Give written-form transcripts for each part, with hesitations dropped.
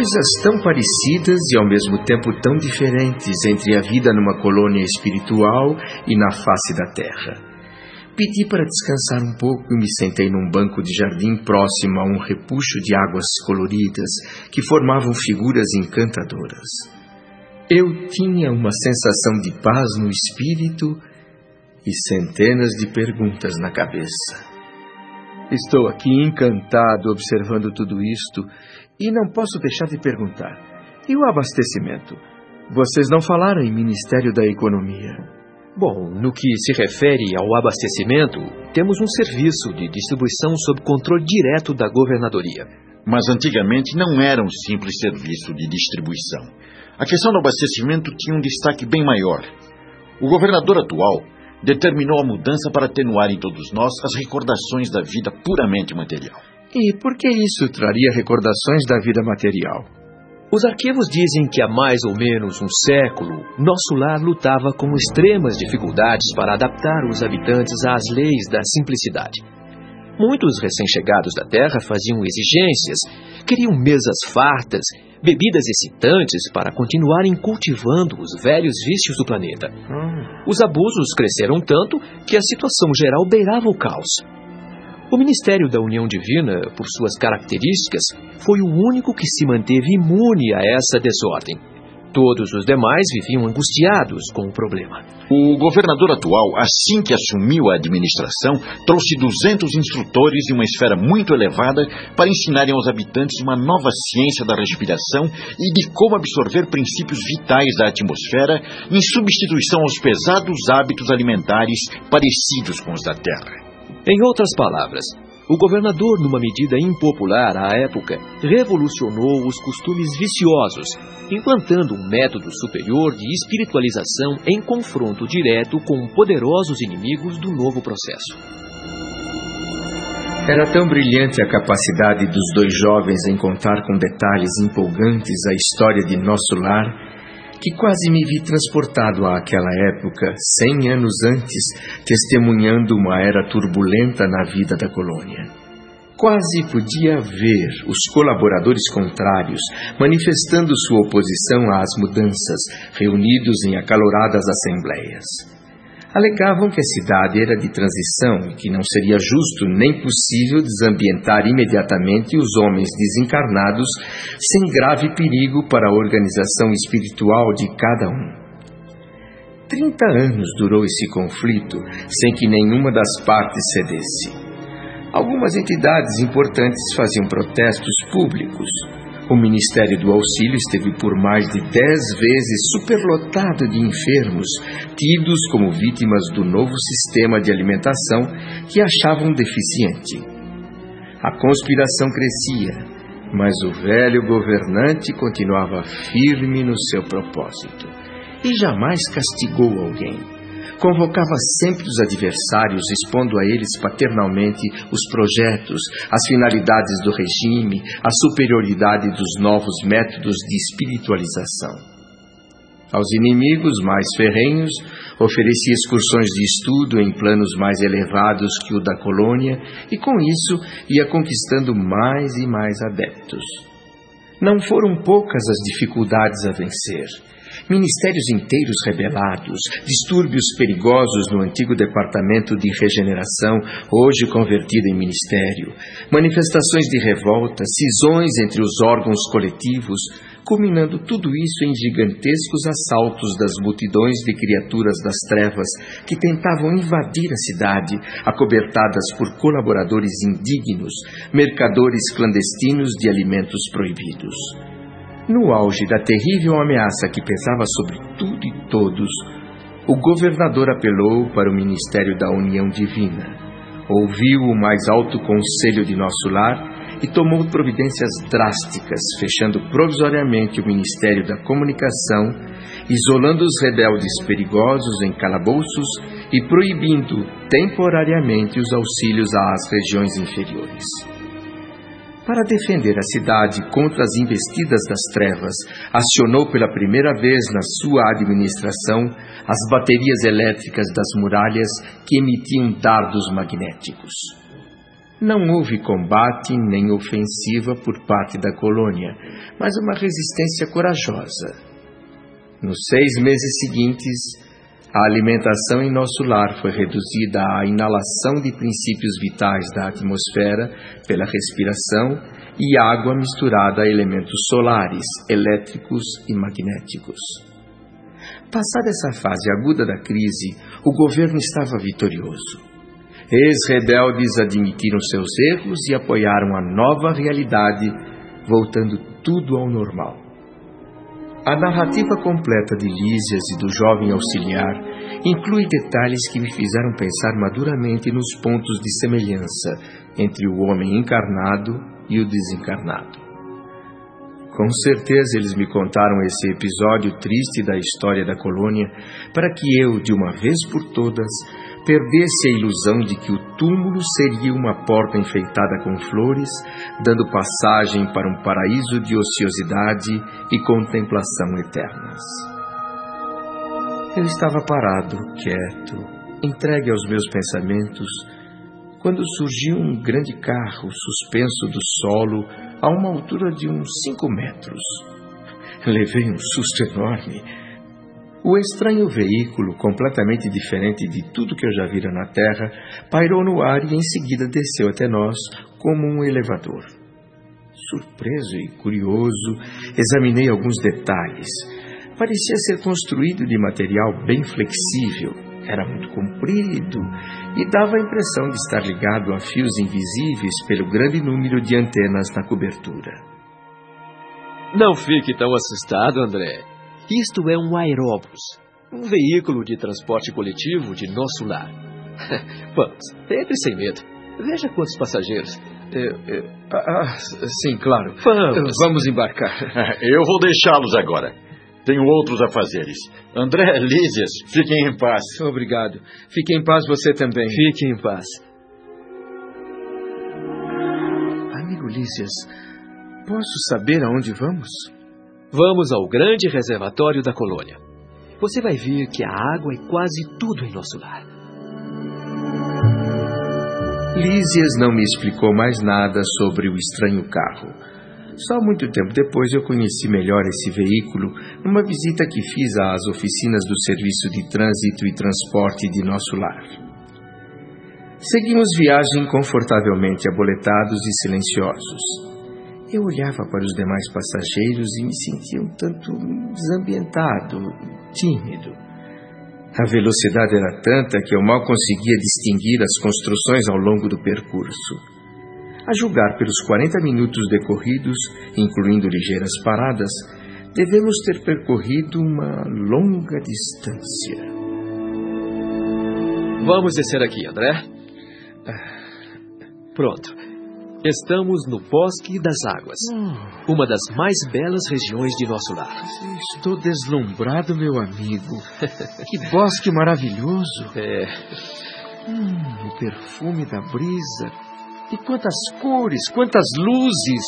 Coisas tão parecidas e ao mesmo tempo tão diferentes entre a vida numa colônia espiritual e na face da terra. Pedi para descansar um pouco e me sentei num banco de jardim próximo a um repuxo de águas coloridas que formavam figuras encantadoras. Eu tinha uma sensação de paz no espírito e centenas de perguntas na cabeça. Estou aqui encantado observando tudo isto e não posso deixar de perguntar. E o abastecimento? Vocês não falaram em Ministério da Economia. Bom, no que se refere ao abastecimento, temos um serviço de distribuição sob controle direto da governadoria. Mas antigamente não era um simples serviço de distribuição. A questão do abastecimento tinha um destaque bem maior. O governador atual determinou a mudança para atenuar em todos nós as recordações da vida puramente material. E por que isso traria recordações da vida material? Os arquivos dizem que há mais ou menos um século, nosso lar lutava com extremas dificuldades para adaptar os habitantes às leis da simplicidade. Muitos recém-chegados da terra faziam exigências, queriam mesas fartas, bebidas excitantes para continuarem cultivando os velhos vícios do planeta. Os abusos cresceram tanto que a situação geral beirava o caos. O Ministério da União Divina, por suas características, foi o único que se manteve imune a essa desordem. Todos os demais viviam angustiados com o problema. O governador atual, assim que assumiu a administração, trouxe 200 instrutores de uma esfera muito elevada para ensinarem aos habitantes uma nova ciência da respiração e de como absorver princípios vitais da atmosfera em substituição aos pesados hábitos alimentares parecidos com os da terra. Em outras palavras, o governador, numa medida impopular à época, revolucionou os costumes viciosos, implantando um método superior de espiritualização em confronto direto com poderosos inimigos do novo processo. Era tão brilhante a capacidade dos dois jovens em contar com detalhes empolgantes a história de nosso lar, que quase me vi transportado àquela época, 100 anos antes, testemunhando uma era turbulenta na vida da colônia. Quase podia ver os colaboradores contrários manifestando sua oposição às mudanças, reunidos em acaloradas assembleias. Alegavam que a cidade era de transição e que não seria justo nem possível desambientar imediatamente os homens desencarnados sem grave perigo para a organização espiritual de cada um. 30 anos durou esse conflito sem que nenhuma das partes cedesse. Algumas entidades importantes faziam protestos públicos. O Ministério do Auxílio esteve por mais de 10 vezes superlotado de enfermos, tidos como vítimas do novo sistema de alimentação que achavam deficiente. A conspiração crescia, mas o velho governante continuava firme no seu propósito e jamais castigou alguém. Convocava sempre os adversários, expondo a eles paternalmente os projetos, as finalidades do regime, a superioridade dos novos métodos de espiritualização. Aos inimigos mais ferrenhos, oferecia excursões de estudo em planos mais elevados que o da colônia e, com isso, ia conquistando mais e mais adeptos. Não foram poucas as dificuldades a vencer. Ministérios inteiros rebelados, distúrbios perigosos no antigo Departamento de Regeneração, hoje convertido em ministério, manifestações de revolta, cisões entre os órgãos coletivos, culminando tudo isso em gigantescos assaltos das multidões de criaturas das trevas que tentavam invadir a cidade, acobertadas por colaboradores indignos, mercadores clandestinos de alimentos proibidos. No auge da terrível ameaça que pesava sobre tudo e todos, o governador apelou para o Ministério da União Divina, ouviu o mais alto conselho de nosso lar e tomou providências drásticas, fechando provisoriamente o Ministério da Comunicação, isolando os rebeldes perigosos em calabouços e proibindo temporariamente os auxílios às regiões inferiores. Para defender a cidade contra as investidas das trevas, acionou pela primeira vez na sua administração as baterias elétricas das muralhas que emitiam dardos magnéticos. Não houve combate nem ofensiva por parte da colônia, mas uma resistência corajosa. Nos 6 meses seguintes, a alimentação em nosso lar foi reduzida à inalação de princípios vitais da atmosfera pela respiração e água misturada a elementos solares, elétricos e magnéticos. Passada essa fase aguda da crise, o governo estava vitorioso. Ex-rebeldes admitiram seus erros e apoiaram a nova realidade, voltando tudo ao normal. A narrativa completa de Lísias e do jovem auxiliar inclui detalhes que me fizeram pensar maduramente nos pontos de semelhança entre o homem encarnado e o desencarnado. Com certeza eles me contaram esse episódio triste da história da colônia para que eu, de uma vez por todas, perdesse a ilusão de que o túmulo seria uma porta enfeitada com flores, dando passagem para um paraíso de ociosidade e contemplação eternas. Eu estava parado, quieto, entregue aos meus pensamentos, quando surgiu um grande carro suspenso do solo a uma altura de uns 5 metros. Levei um susto enorme. O estranho veículo, completamente diferente de tudo que eu já vira na Terra, pairou no ar e em seguida desceu até nós como um elevador. Surpreso e curioso, examinei alguns detalhes. Parecia ser construído de material bem flexível. Era muito comprido e dava a impressão de estar ligado a fios invisíveis pelo grande número de antenas na cobertura. Não fique tão assustado, André. Isto é um aeróbus, um veículo de transporte coletivo de nosso lar. Vamos, entre sem medo. Veja quantos passageiros. Sim, claro. Vamos embarcar. Eu vou deixá-los agora. Tenho outros afazeres. André, Lísias, fiquem em paz. Obrigado. Fique em paz você também. Fique em paz. Amigo Lísias, posso saber aonde vamos? Vamos ao grande reservatório da colônia. Você vai ver que a água é quase tudo em nosso lar. Lísias não me explicou mais nada sobre o estranho carro. Só muito tempo depois eu conheci melhor esse veículo numa visita que fiz às oficinas do Serviço de Trânsito e Transporte de nosso lar. Seguimos viagem confortavelmente aboletados e silenciosos. Eu olhava para os demais passageiros e me sentia um tanto desambientado, tímido. A velocidade era tanta que eu mal conseguia distinguir as construções ao longo do percurso. A julgar pelos 40 minutos decorridos, incluindo ligeiras paradas, devemos ter percorrido uma longa distância. Vamos descer aqui, André. Pronto. Estamos no Bosque das Águas, uma das mais belas regiões de nosso lar. Estou deslumbrado, meu amigo. Que bosque maravilhoso. O perfume da brisa. E quantas cores, quantas luzes.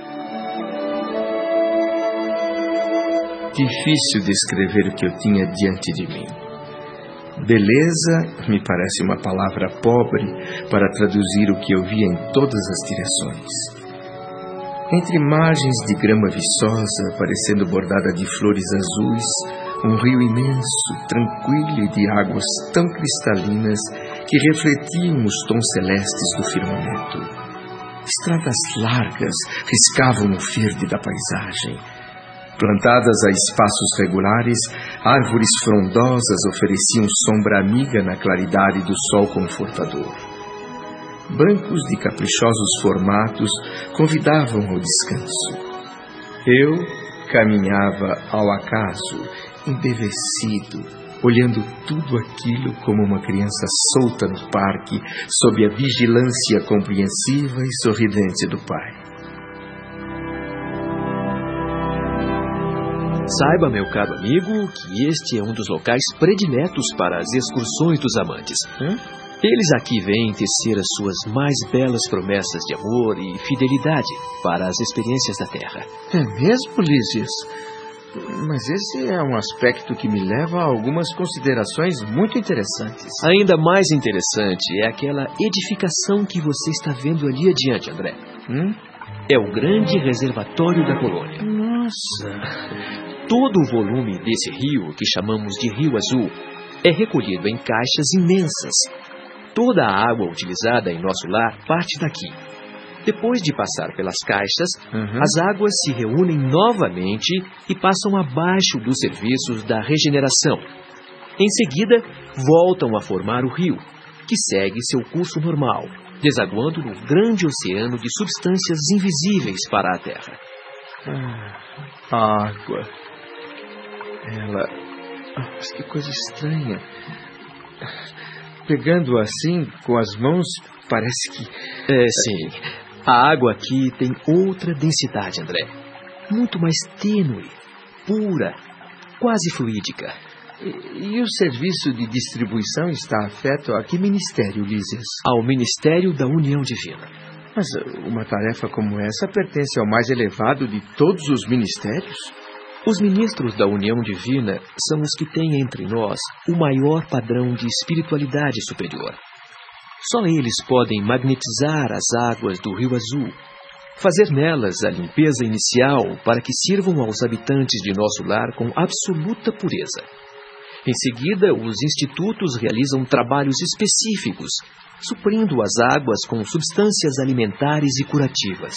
Difícil descrever o que eu tinha diante de mim. Beleza me parece uma palavra pobre para traduzir o que eu via em todas as direções. Entre margens de grama viçosa, parecendo bordada de flores azuis, um rio imenso, tranquilo e de águas tão cristalinas que refletiam os tons celestes do firmamento. Estradas largas riscavam o verde da paisagem. Plantadas a espaços regulares, árvores frondosas ofereciam sombra amiga na claridade do sol confortador. Bancos de caprichosos formatos convidavam ao descanso. Eu caminhava ao acaso, embevecido, olhando tudo aquilo como uma criança solta no parque, sob a vigilância compreensiva e sorridente do pai. Saiba, meu caro amigo, que este é um dos locais prediletos para as excursões dos amantes. Eles aqui vêm tecer as suas mais belas promessas de amor e fidelidade para as experiências da Terra. É mesmo, Lísias? Mas esse é um aspecto que me leva a algumas considerações muito interessantes. Ainda mais interessante é aquela edificação que você está vendo ali adiante, André. É o grande reservatório da colônia. Nossa! Todo o volume desse rio, que chamamos de Rio Azul, é recolhido em caixas imensas. Toda a água utilizada em nosso lar parte daqui. Depois de passar pelas caixas, as águas se reúnem novamente e passam abaixo dos serviços da regeneração. Em seguida, voltam a formar o rio, que segue seu curso normal, desaguando no grande oceano de substâncias invisíveis para a Terra. A água. Ela... Mas que coisa estranha. Pegando assim, com as mãos, parece que... Sim. A água aqui tem outra densidade, André. Muito mais tênue, pura, quase fluídica. E o serviço de distribuição está afeto a que ministério, Lísias? Ao Ministério da União Divina. Mas uma tarefa como essa pertence ao mais elevado de todos os ministérios? Os ministros da União Divina são os que têm entre nós o maior padrão de espiritualidade superior. Só eles podem magnetizar as águas do Rio Azul, fazer nelas a limpeza inicial para que sirvam aos habitantes de nosso lar com absoluta pureza. Em seguida, os institutos realizam trabalhos específicos, suprindo as águas com substâncias alimentares e curativas.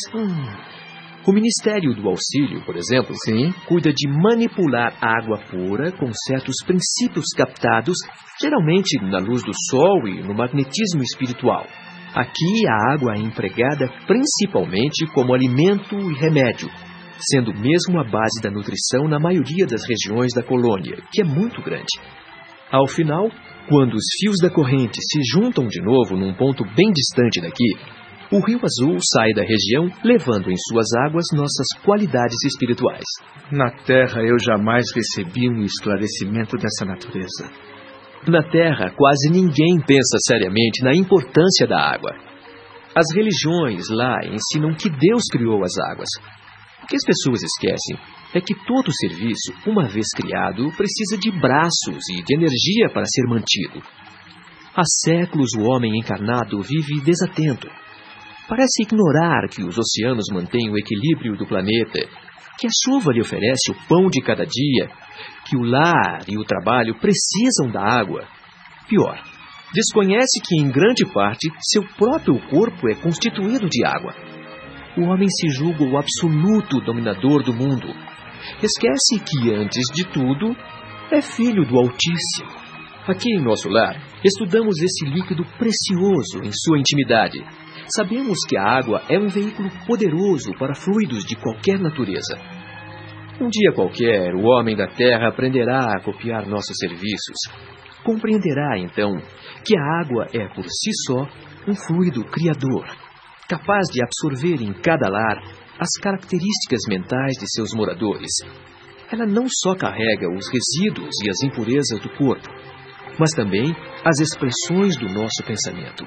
O Ministério do Auxílio, por exemplo, cuida de manipular água pura com certos princípios captados, geralmente na luz do sol e no magnetismo espiritual. Aqui a água é empregada principalmente como alimento e remédio, sendo mesmo a base da nutrição na maioria das regiões da colônia, que é muito grande. Ao final, quando os fios da corrente se juntam de novo num ponto bem distante daqui, o Rio Azul sai da região, levando em suas águas nossas qualidades espirituais. Na Terra eu jamais recebi um esclarecimento dessa natureza. Na Terra, quase ninguém pensa seriamente na importância da água. As religiões lá ensinam que Deus criou as águas. O que as pessoas esquecem é que todo serviço, uma vez criado, precisa de braços e de energia para ser mantido. Há séculos o homem encarnado vive desatento. Parece ignorar que os oceanos mantêm o equilíbrio do planeta, que a chuva lhe oferece o pão de cada dia, que o lar e o trabalho precisam da água. Pior, desconhece que, em grande parte, seu próprio corpo é constituído de água. O homem se julga o absoluto dominador do mundo. Esquece que, antes de tudo, é filho do Altíssimo. Aqui em nosso lar, estudamos esse líquido precioso em sua intimidade. Sabemos que a água é um veículo poderoso para fluidos de qualquer natureza. Um dia qualquer, o homem da terra aprenderá a copiar nossos serviços. Compreenderá, então, que a água é, por si só, um fluido criador, capaz de absorver em cada lar as características mentais de seus moradores. Ela não só carrega os resíduos e as impurezas do corpo, mas também as expressões do nosso pensamento.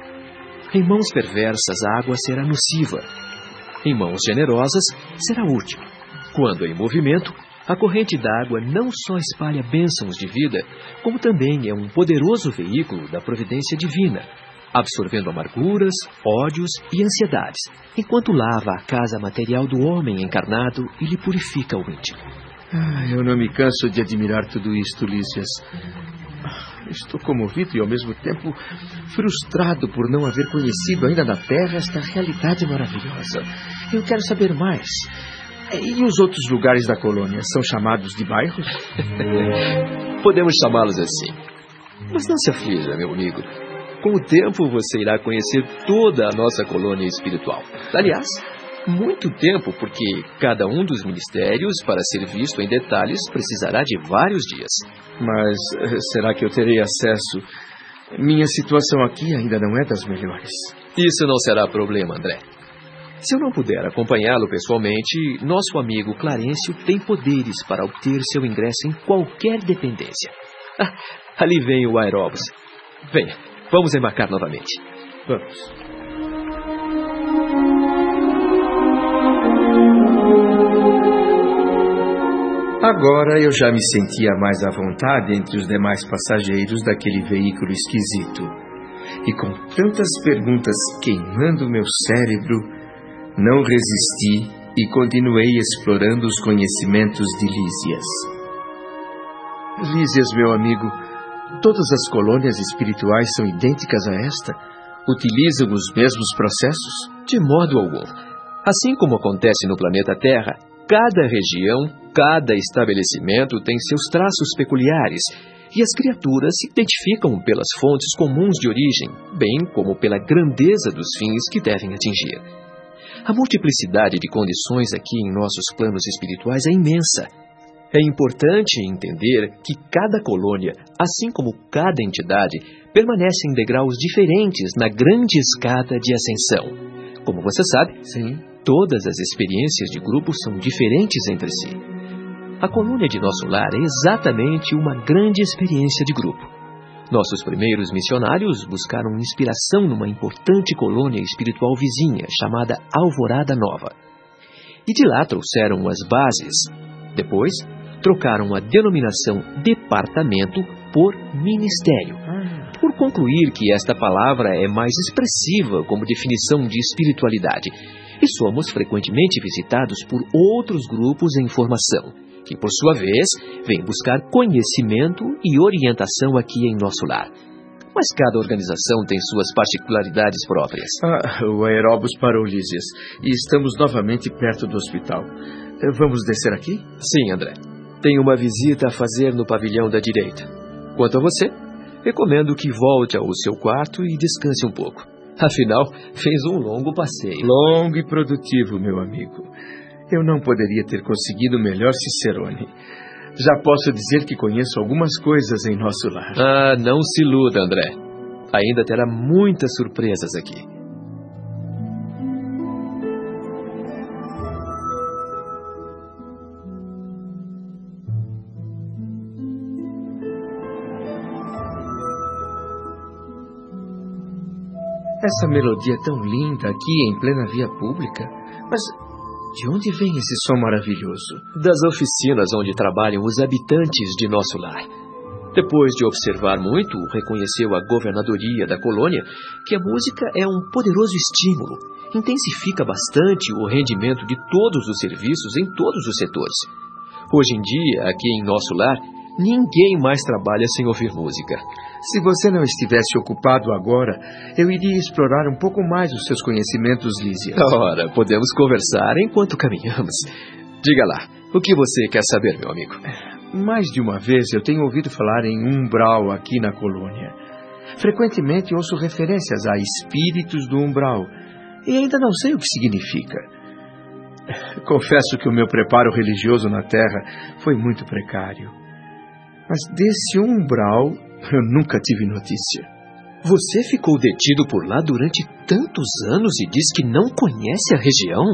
Em mãos perversas, a água será nociva. Em mãos generosas, será útil. Quando em movimento, a corrente d'água não só espalha bênçãos de vida, como também é um poderoso veículo da providência divina, absorvendo amarguras, ódios e ansiedades, enquanto lava a casa material do homem encarnado e lhe purifica o íntimo. Eu não me canso de admirar tudo isto, Lísias. Estou comovido e, ao mesmo tempo, frustrado por não haver conhecido ainda na Terra esta realidade maravilhosa. Eu quero saber mais. E os outros lugares da colônia são chamados de bairros? Podemos chamá-los assim. Mas não se aflija, meu amigo. Com o tempo, você irá conhecer toda a nossa colônia espiritual. Aliás, muito tempo, porque cada um dos ministérios, para ser visto em detalhes, precisará de vários dias. Mas será que eu terei acesso? Minha situação aqui ainda não é das melhores. Isso não será problema, André. Se eu não puder acompanhá-lo pessoalmente, nosso amigo Clarencio tem poderes para obter seu ingresso em qualquer dependência. Ali vem o aeróbus. Venha, vamos embarcar novamente. Vamos. Agora eu já me sentia mais à vontade entre os demais passageiros daquele veículo esquisito. E com tantas perguntas queimando meu cérebro, não resisti e continuei explorando os conhecimentos de Lísias. Lísias, meu amigo, todas as colônias espirituais são idênticas a esta? Utilizam os mesmos processos? De modo algum. Assim como acontece no planeta Terra, cada região, cada estabelecimento tem seus traços peculiares, e as criaturas se identificam pelas fontes comuns de origem, bem como pela grandeza dos fins que devem atingir. A multiplicidade de condições aqui em nossos planos espirituais é imensa. É importante entender que cada colônia, assim como cada entidade, permanece em degraus diferentes na grande escada de ascensão. Como você sabe, Sim. todas as experiências de grupo são diferentes entre si. A colônia de nosso lar é exatamente uma grande experiência de grupo. Nossos primeiros missionários buscaram inspiração numa importante colônia espiritual vizinha chamada Alvorada Nova. E de lá trouxeram as bases. Depois, trocaram a denominação departamento por ministério, por concluir que esta palavra é mais expressiva como definição de espiritualidade, e somos frequentemente visitados por outros grupos em formação, que por sua vez vêm buscar conhecimento e orientação aqui em nosso lar. Mas cada organização tem suas particularidades próprias. O aeróbus parou, Lísias, e estamos novamente perto do hospital. Vamos descer aqui? Sim, André. Tenho uma visita a fazer no pavilhão da direita. Quanto a você, recomendo que volte ao seu quarto e descanse um pouco. Afinal, fez um longo passeio. Longo e produtivo, meu amigo. Eu não poderia ter conseguido melhor Cicerone. Já posso dizer que conheço algumas coisas em nosso lar. Não se iluda, André. Ainda terá muitas surpresas aqui. Essa melodia tão linda aqui em plena via pública. Mas de onde vem esse som maravilhoso? Das oficinas onde trabalham os habitantes de nosso lar. Depois de observar muito, reconheceu a governadoria da colônia que a música é um poderoso estímulo. Intensifica bastante o rendimento de todos os serviços em todos os setores. Hoje em dia, aqui em nosso lar, ninguém mais trabalha sem ouvir música. Se você não estivesse ocupado agora, eu iria explorar um pouco mais os seus conhecimentos, Lísias. Ora, podemos conversar enquanto caminhamos. Diga lá, o que você quer saber, meu amigo? Mais de uma vez eu tenho ouvido falar em umbral aqui na colônia. Frequentemente ouço referências a espíritos do umbral, e ainda não sei o que significa. Confesso que o meu preparo religioso na Terra foi muito precário. Mas desse umbral eu nunca tive notícia. Você ficou detido por lá durante tantos anos e diz que não conhece a região?